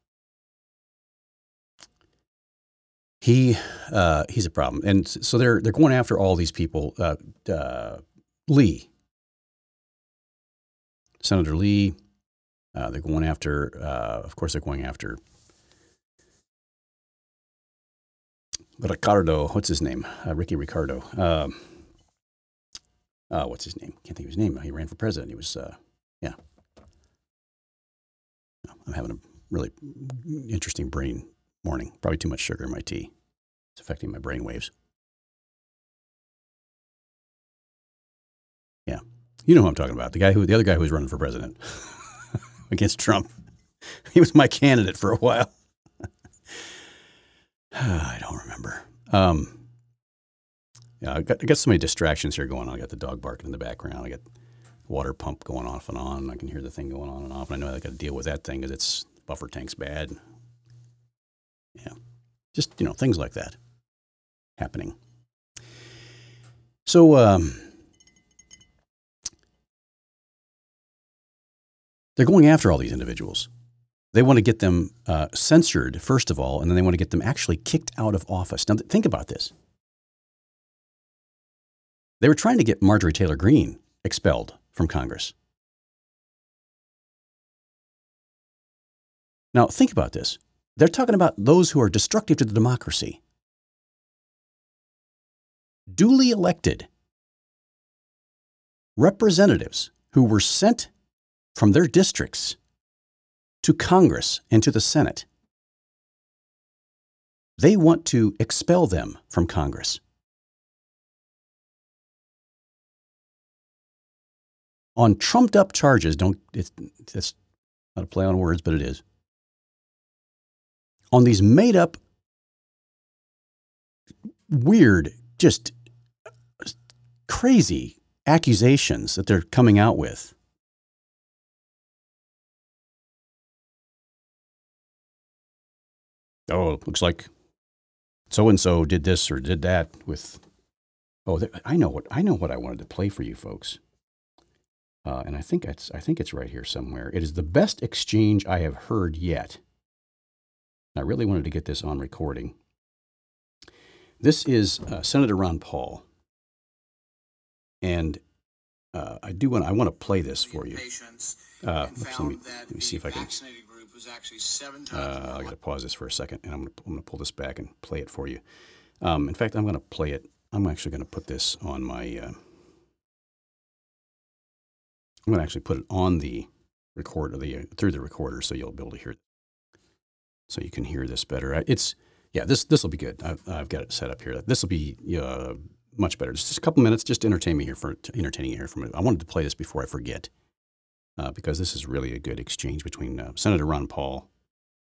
He's a problem, and so they're going after all these people. Senator Lee. They're going after. Of course, they're going after Ricardo. What's his name? Ricky Ricardo. What's his name? Can't think of his name. He ran for president. He was. Yeah. I'm having a really interesting brain morning. Probably too much sugar in my tea. It's affecting my brain waves. Yeah. You know who I'm talking about. The other guy who was running for president against Trump. He was my candidate for a while. I don't remember. Yeah, I got so many distractions here going on. I got the dog barking in the background. I got the water pump going off and on. I can hear the thing going on and off. And I know I got to deal with that thing because its buffer tank's bad. Yeah, just things like that happening. So they're going after all these individuals. They want to get them censored, first of all, and then they want to get them actually kicked out of office. Now, think about this. They were trying to get Marjorie Taylor Greene expelled from Congress. Now, think about this. They're talking about those who are destructive to the democracy. Duly elected representatives who were sent from their districts to Congress and to the Senate. They want to expel them from Congress. On trumped up charges, it's not a play on words, but it is. On these made up, weird, just crazy accusations that they're coming out with. Oh, it looks like so-and-so did this or did that with, I know what I wanted to play for you folks. And I think it's right here somewhere. It is the best exchange I have heard yet. I really wanted to get this on recording. This is Senator Ron Paul, and I want to play this for you. Let me see if I can. I got to pause this for a second, and I'm going to pull this back and play it for you. In fact, I'm going to play it. I'm actually going to put this on my. I'm going to actually put it on the recorder, through the recorder, so you'll be able to hear it. So you can hear this better. This will be good. I've got it set up here. This will be much better. Just a couple minutes, just entertaining you here for a minute. I wanted to play this before I forget, because this is really a good exchange between Senator Rand Paul,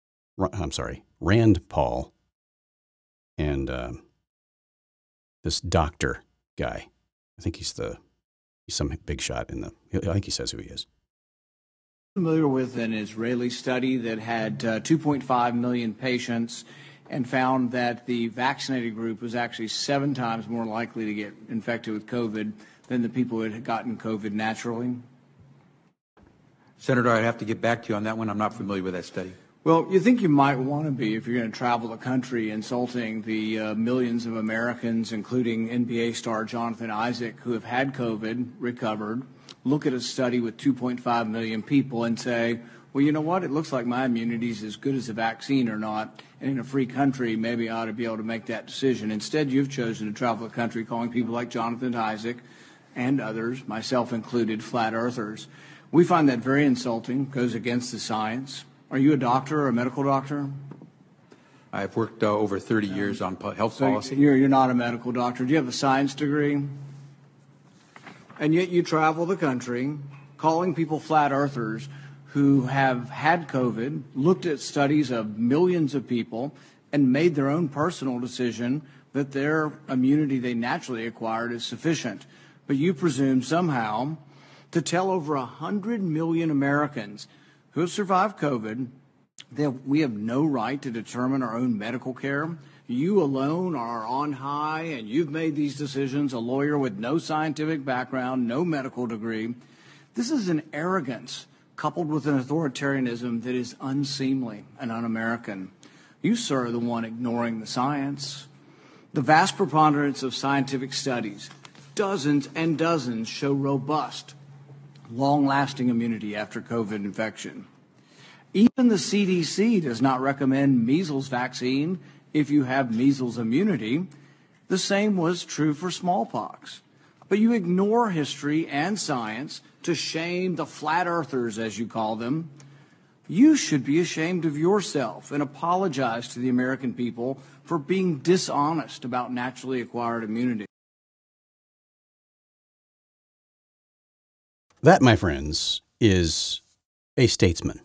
and this doctor guy. I think he's some big shot I think he says who he is. Familiar with an Israeli study that had 2.5 million patients and found that the vaccinated group was actually 7 times more likely to get infected with COVID than the people who had gotten COVID naturally? Senator, I'd have to get back to you on that one. I'm not familiar with that study. Well, you think you might want to be if you're going to travel the country insulting the millions of Americans, including NBA star Jonathan Isaac, who have had COVID, recovered, look at a study with 2.5 million people and say, well, you know what? It looks like my immunity is as good as a vaccine or not. And in a free country, maybe I ought to be able to make that decision. Instead, you've chosen to travel the country calling people like Jonathan Isaac and others, myself included, flat earthers. We find that very insulting, goes against the science. Are you a doctor or a medical doctor? I've worked over 30 years on health policy. You're not a medical doctor. Do you have a science degree? And yet you travel the country calling people flat earthers who have had COVID, looked at studies of millions of people, and made their own personal decision that their immunity they naturally acquired is sufficient. But you presume somehow to tell over 100 million Americans who have survived COVID that we have no right to determine our own medical care. You alone are on high, and you've made these decisions, a lawyer with no scientific background, no medical degree. This is an arrogance coupled with an authoritarianism that is unseemly and un-American. You, sir, are the one ignoring the science. The vast preponderance of scientific studies, dozens and dozens, show robust, long-lasting immunity after COVID infection. Even the CDC does not recommend measles vaccine if you have measles immunity. The same was true for smallpox. But you ignore history and science to shame the flat earthers, as you call them. You should be ashamed of yourself and apologize to the American people for being dishonest about naturally acquired immunity. That, my friends, is a statesman.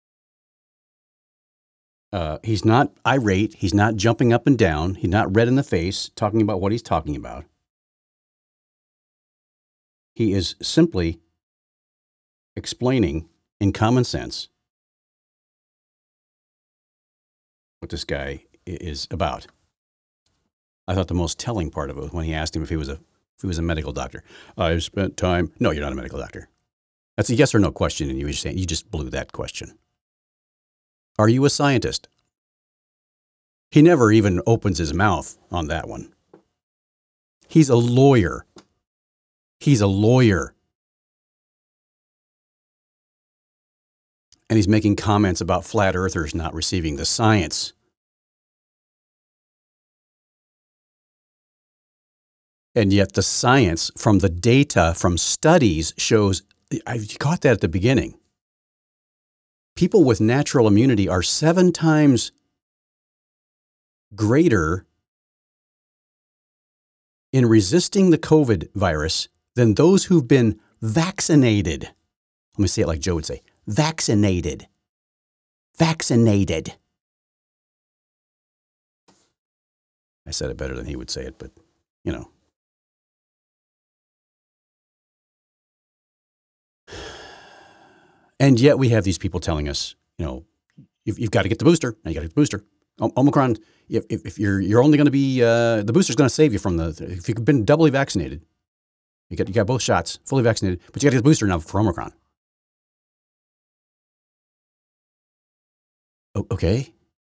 He's not irate. He's not jumping up and down. He's not red in the face talking about what he's talking about. He is simply explaining in common sense what this guy is about. I thought the most telling part of it was when he asked him if he was a medical doctor. I've spent time. No, you're not a medical doctor. That's a yes or no question, and you just blew that question. Are you a scientist? He never even opens his mouth on that one. He's a lawyer. He's a lawyer. And he's making comments about flat earthers not receiving the science. And yet the science from the data, from studies, shows, I caught that at the beginning. People with natural immunity are 7 times greater in resisting the COVID virus than those who've been vaccinated. Let me say it like Joe would say, vaccinated. Vaccinated. I said it better than he would say it, but, you know. And yet we have these people telling us, you know, you've got to get the booster. Now you got to get the booster. Omicron, if you're only going to be, the booster's going to save you from if you've been doubly vaccinated, you got both shots, fully vaccinated, but you got to get the booster now for Omicron. Okay.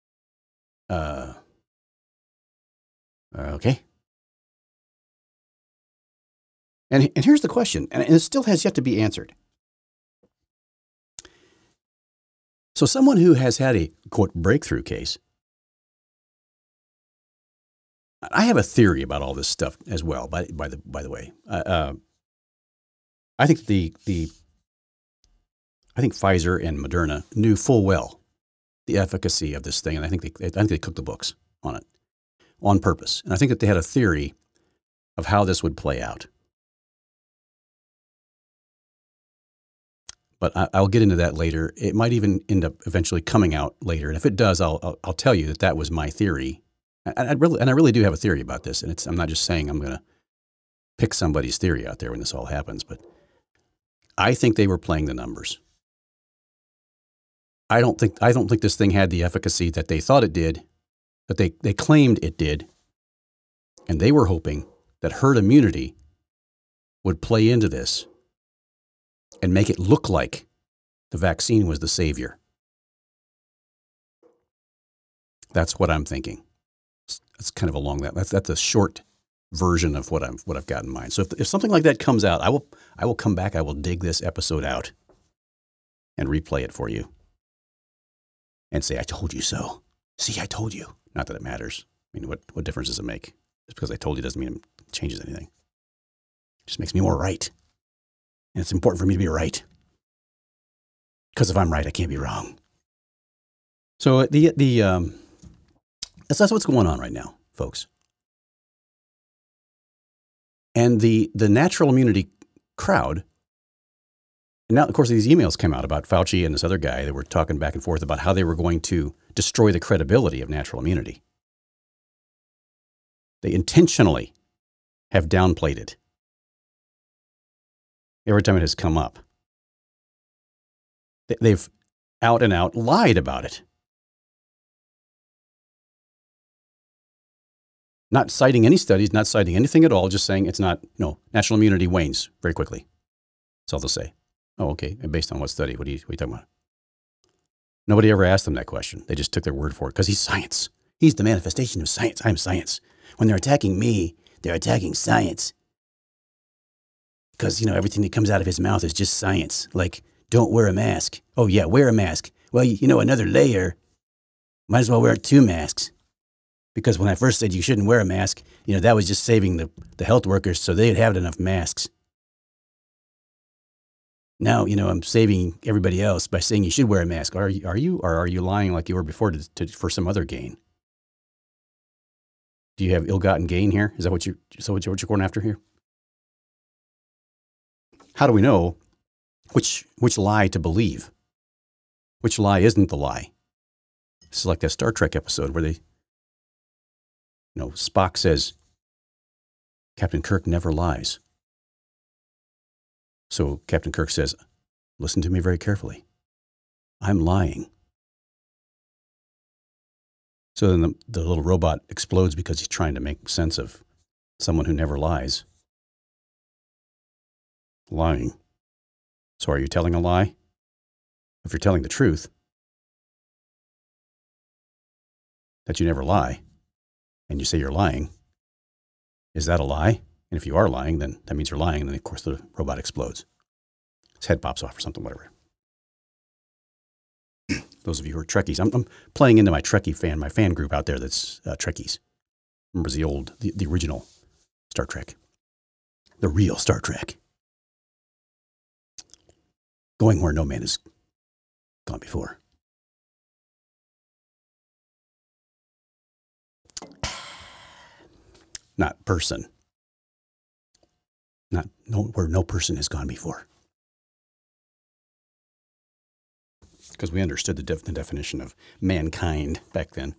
Okay. And here's the question, and it still has yet to be answered. So someone who has had a, quote, breakthrough case, I have a theory about all this stuff as well, by the way. I think I think Pfizer and Moderna knew full well the efficacy of this thing, and I think they cooked the books on it on purpose. And I think that they had a theory of how this would play out. But I'll get into that later. It might even end up eventually coming out later, and if it does, I'll tell you that was my theory. And I really do have a theory about this, and I'm not just saying I'm going to pick somebody's theory out there when this all happens, but I think they were playing the numbers. I don't think this thing had the efficacy that they thought it did, that they claimed it did, and they were hoping that herd immunity would play into this and make it look like the vaccine was the savior. That's what I'm thinking. It's kind of along that. That's a short version of what I've got in mind. So if something like that comes out, I will come back. I will dig this episode out and replay it for you and say, I told you so. See, I told you. Not that it matters. I mean, what difference does it make? Just because I told you doesn't mean it changes anything. It just makes me more right. And it's important for me to be right. Because if I'm right, I can't be wrong. So that's what's going on right now, folks. And the natural immunity crowd, and now, of course, these emails came out about Fauci and this other guy that were talking back and forth about how they were going to destroy the credibility of natural immunity. They intentionally have downplayed it every time it has come up. They've out and out lied about it. Not citing any studies, not citing anything at all, just saying it's not, natural immunity wanes very quickly. That's all they'll say. Oh, okay. And based on what study? What are you talking about? Nobody ever asked them that question. They just took their word for it because he's science. He's the manifestation of science. I'm science. When they're attacking me, they're attacking science. Because, everything that comes out of his mouth is just science. Like, don't wear a mask. Oh, yeah, wear a mask. Well, another layer. Might as well wear 2 masks. Because when I first said you shouldn't wear a mask, that was just saving the health workers so they'd have enough masks. Now, I'm saving everybody else by saying you should wear a mask. Are you, or are you lying like you were before for some other gain? Do you have ill-gotten gain here? Is that what you're going after here? How do we know which lie to believe? Which lie isn't the lie? This is like that Star Trek episode where Spock says, Captain Kirk never lies. So Captain Kirk says, listen to me very carefully. I'm lying. So then the little robot explodes because he's trying to make sense of someone who never lies. Lying. So are you telling a lie? If you're telling the truth, that you never lie, and you say you're lying, is that a lie? And if you are lying, then that means you're lying, and then, of course, the robot explodes. His head pops off or something, whatever. Those of you who are Trekkies, I'm playing into my fan group out there that's Trekkies. Remembers the original Star Trek. The real Star Trek. Going where no man has gone before. Not person. Where no person has gone before. Because we understood the definition of mankind back then.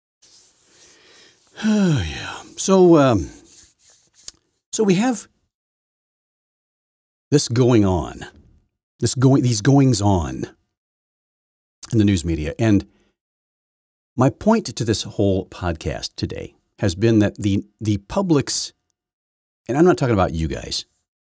Oh, yeah. So we have this going on, these goings on in the news media. And my point to this whole podcast today has been that the public's, and I'm not talking about you guys,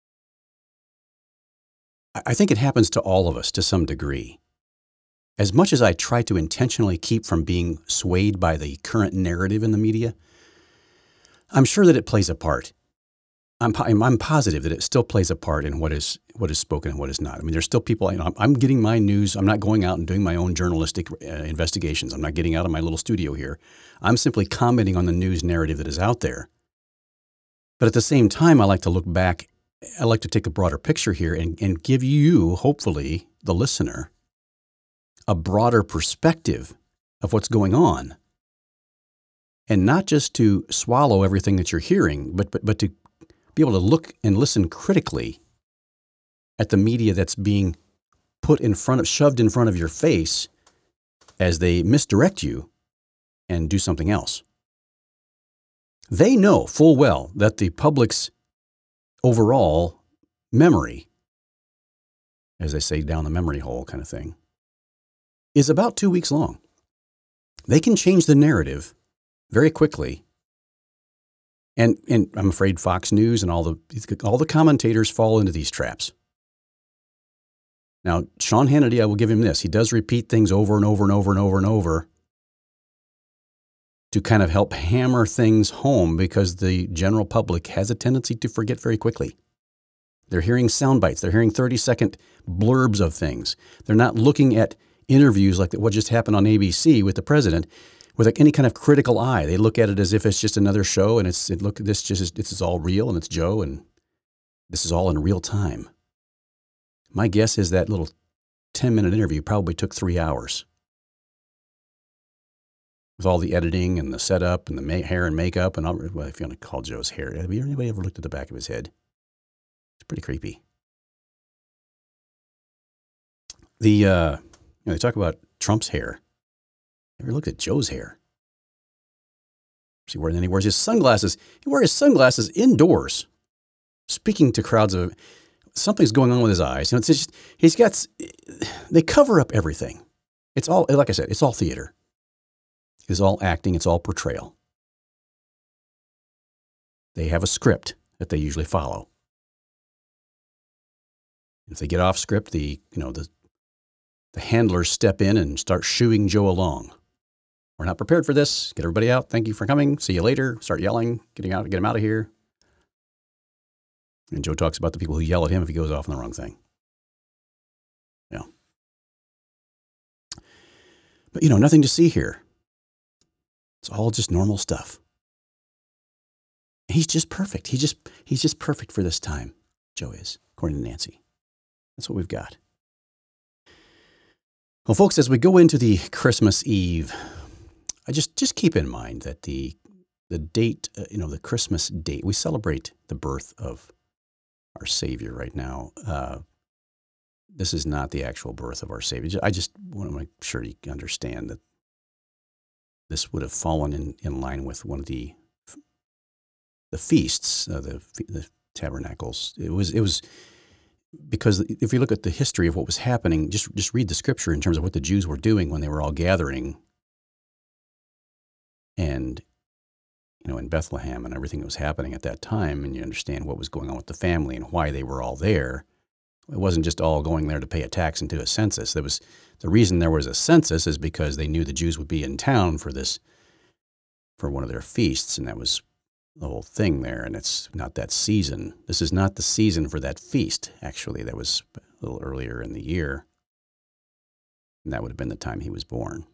I think it happens to all of us to some degree. As much as I try to intentionally keep from being swayed by the current narrative in the media, I'm sure that it plays a part. I'm positive that it still plays a part in what is spoken and what is not. I mean, there's still people, I'm getting my news. I'm not going out and doing my own journalistic investigations. I'm not getting out of my little studio here. I'm simply commenting on the news narrative that is out there. But at the same time, I like to look back. I like to take a broader picture here and give you, hopefully, the listener, a broader perspective of what's going on. And not just to swallow everything that you're hearing, but to be able to look and listen critically at the media that's being shoved in front of your face as they misdirect you and do something else. They know full well that the public's overall memory, as they say, down the memory hole kind of thing, is about 2 weeks long. They can change the narrative very quickly. And I'm afraid Fox News and all the commentators fall into these traps. Now, Sean Hannity, I will give him this. He does repeat things over and over and over and over and over to kind of help hammer things home because the general public has a tendency to forget very quickly. They're hearing sound bites. They're hearing 30-second blurbs of things. They're not looking at interviews like what just happened on ABC with the president with like any kind of critical eye. They look at it as if it's just another show and this is all real and it's Joe and this is all in real time. My guess is that little 10-minute interview probably took 3 hours. With all the editing and the setup and the hair and makeup and all, well, if you want to call Joe's hair, have anybody ever looked at the back of his head? It's pretty creepy. They talk about Trump's hair. Ever looked at Joe's hair? See where then he wears his sunglasses. He wears his sunglasses indoors, speaking to crowds of something's going on with his eyes. You know, it's just they cover up everything. It's all, like I said, it's all theater. It's all acting. It's all portrayal. They have a script that they usually follow. If they get off script, the handlers step in and start shooing Joe along. We're not prepared for this. Get everybody out. Thank you for coming. See you later. Start yelling, get him out of here. And Joe talks about the people who yell at him if he goes off on the wrong thing. Yeah. But, nothing to see here. It's all just normal stuff. He's just perfect. He's just perfect for this time, Joe is, according to Nancy. That's what we've got. Well, folks, as we go into the Christmas Eve, I just keep in mind that the date, the Christmas date, we celebrate the birth of our Savior right now. This is not the actual birth of our Savior. I just want to make sure you understand that this would have fallen in line with one of the feasts, the tabernacles. It was because if you look at the history of what was happening, just read the scripture in terms of what the Jews were doing when they were all gathering, and in Bethlehem and everything that was happening at that time, and you understand what was going on with the family and why they were all there. It wasn't just all going there to pay a tax and do a census. The reason there was a census is because they knew the Jews would be in town for one of their feasts, and that was the whole thing there. And it's not that season. This is not the season for that feast, actually. That was a little earlier in the year, and that would have been the time he was born,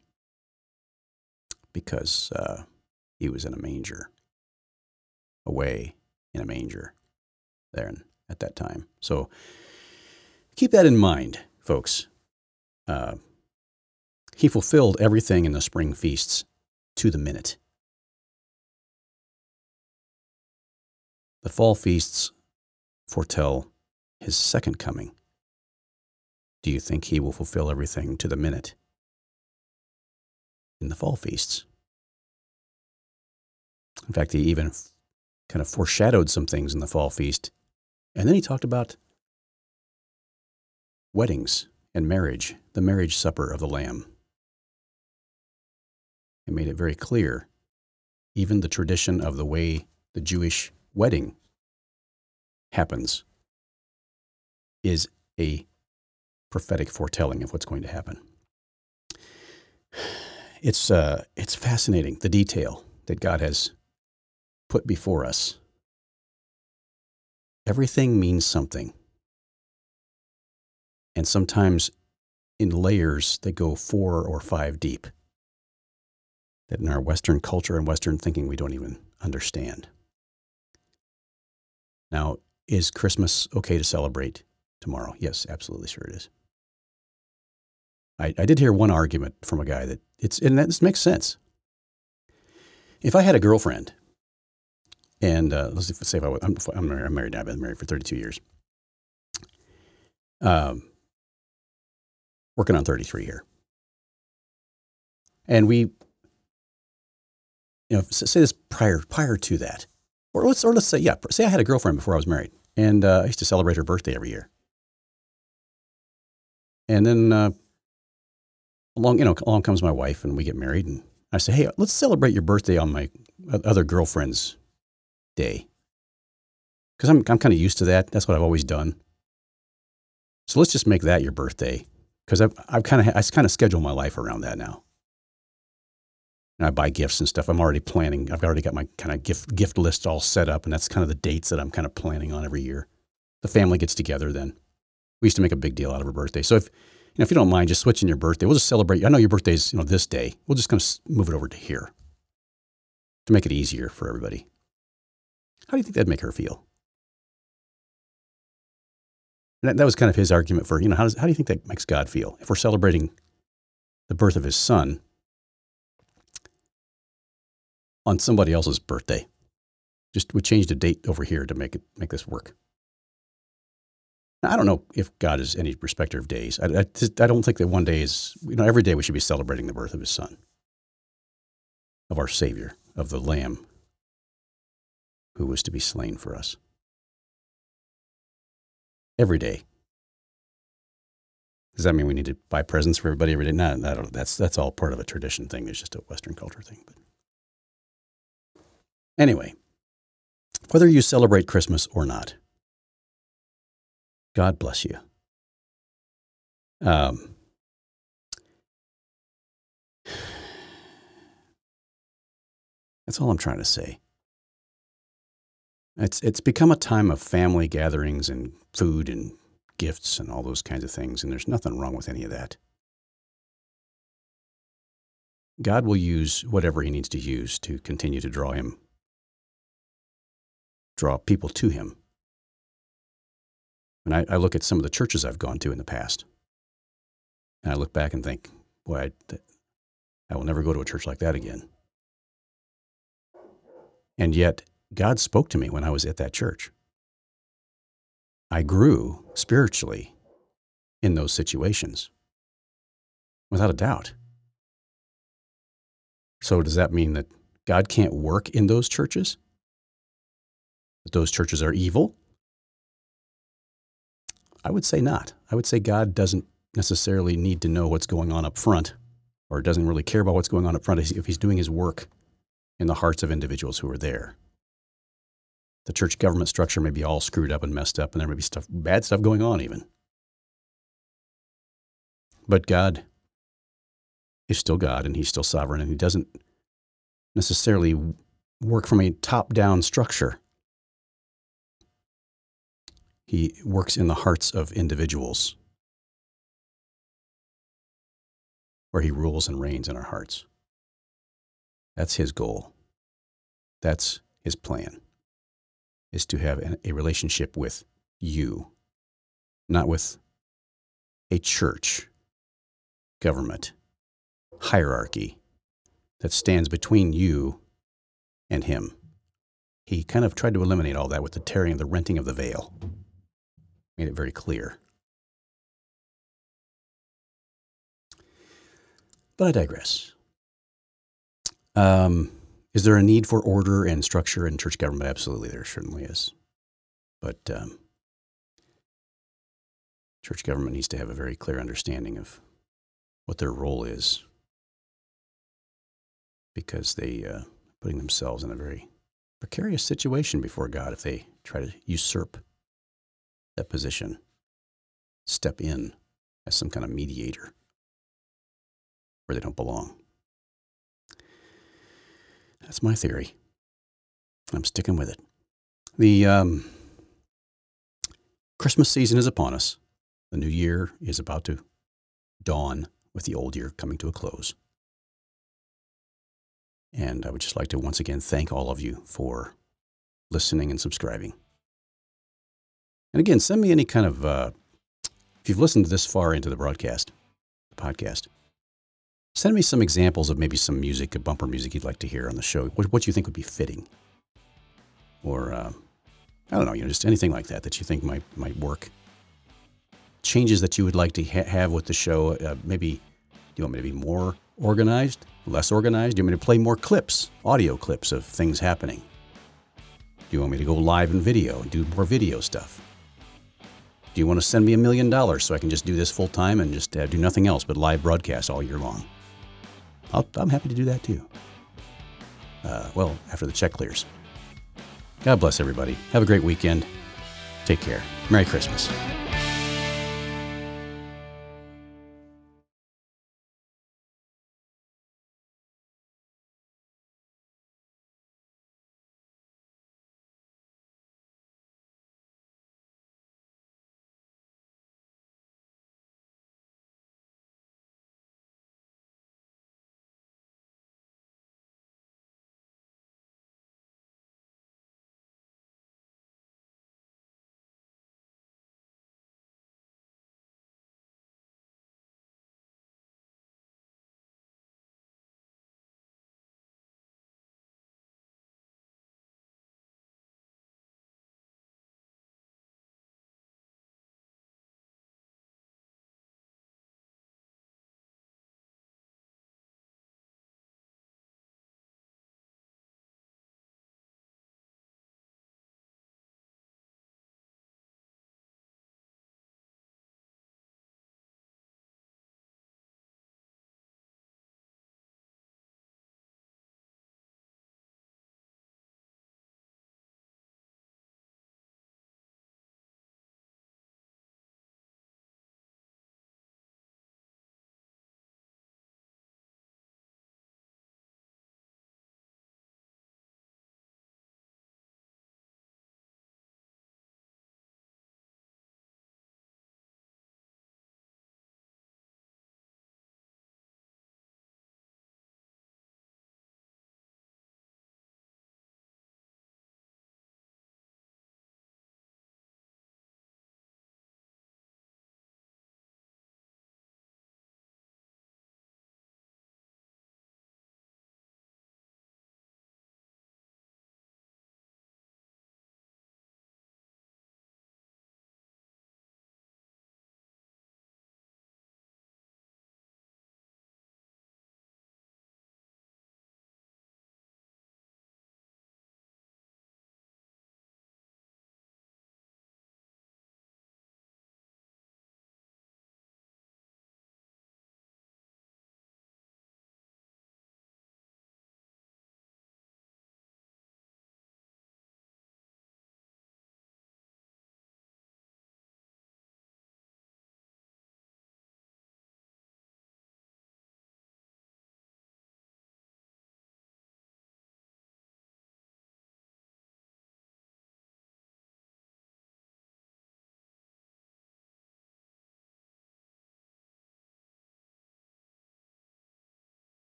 because he was in a manger, away in a manger there at that time. So keep that in mind, folks. He fulfilled everything in the spring feasts to the minute. The fall feasts foretell his second coming. Do you think he will fulfill everything to the minute in the fall feasts? In fact, he even kind of foreshadowed some things in the fall feast. And then he talked about weddings and marriage, the marriage supper of the Lamb. He made it very clear, even the tradition of the way the Jewish wedding happens is a prophetic foretelling of what's going to happen. It's fascinating, the detail that God has put before us. Everything means something. And sometimes in layers that go 4 or 5 deep, that in our Western culture and Western thinking we don't even understand. Now, is Christmas okay to celebrate tomorrow? Yes, absolutely sure it is. I did hear one argument from a guy that this makes sense. If I had a girlfriend, and let's say I'm married now, I've been married for 32 years. Working on 33 here. And we, say this prior to that, or let's say I had a girlfriend before I was married, and I used to celebrate her birthday every year. And then along comes my wife, and we get married, and I say, hey, let's celebrate your birthday on my other girlfriend's day, because I'm kind of used to that. That's what I've always done. So let's just make that your birthday, because I kind of schedule my life around that now. And I buy gifts and stuff. I'm already planning. I've already got my kind of gift list all set up, and that's kind of the dates that I'm kind of planning on every year. The family gets together then. We used to make a big deal out of her birthday. So if you don't mind just switching your birthday, we'll just celebrate. I know your birthday's this day. We'll just kind of move it over to here to make it easier for everybody. How do you think that'd make her feel? And that was kind of his argument for, how do you think that makes God feel? If we're celebrating the birth of his son on somebody else's birthday, we changed a date over here to make this work. Now, I don't know if God is any respecter of days. I don't think that one day is, every day we should be celebrating the birth of his son, of our Savior, of the Lamb who was to be slain for us. Every day. Does that mean we need to buy presents for everybody every day? No, I don't know. That's all part of a tradition thing. It's just a Western culture thing. But anyway, whether you celebrate Christmas or not, God bless you. That's all I'm trying to say. It's become a time of family gatherings and food and gifts and all those kinds of things, and there's nothing wrong with any of that. God will use whatever he needs to use to continue to draw people to him. And I look at some of the churches I've gone to in the past, and I look back and think, boy, I will never go to a church like that again. And yet, God spoke to me when I was at that church. I grew spiritually in those situations, without a doubt. So does that mean that God can't work in those churches? That those churches are evil? I would say not. I would say God doesn't necessarily need to know what's going on up front, or doesn't really care about what's going on up front if he's doing his work in the hearts of individuals who are there. The church government structure may be all screwed up and messed up, and there may be bad stuff going on even. But God is still God, and he's still sovereign, and he doesn't necessarily work from a top-down structure. He works in the hearts of individuals, where he rules and reigns in our hearts. That's his goal. That's his plan, is to have a relationship with you, not with a church, government, hierarchy that stands between you and him. He kind of tried to eliminate all that with the tearing of the renting of the veil. Made it very clear. But I digress. Is there a need for order and structure in church government? Absolutely, there certainly is. But church government needs to have a very clear understanding of what their role is, because they putting themselves in a very precarious situation before God if they try to usurp that position, step in as some kind of mediator where they don't belong. That's my theory. I'm sticking with it. The Christmas season is upon us. The new year is about to dawn with the old year coming to a close. And I would just like to once again thank all of you for listening and subscribing. And again, send me any kind of, if you've listened this far into the podcast, send me some examples of maybe some music, a bumper music you'd like to hear on the show, what you think would be fitting. Or, I don't know, just anything like that you think might work. Changes that you would like to have with the show. Maybe, do you want me to be more organized, less organized? Do you want me to play more clips, audio clips of things happening? Do you want me to go live in video and do more video stuff? Do you want to send me $1 million so I can just do this full time and just do nothing else but live broadcasts all year long? I'm happy to do that too. After the check clears. God bless everybody. Have a great weekend. Take care. Merry Christmas.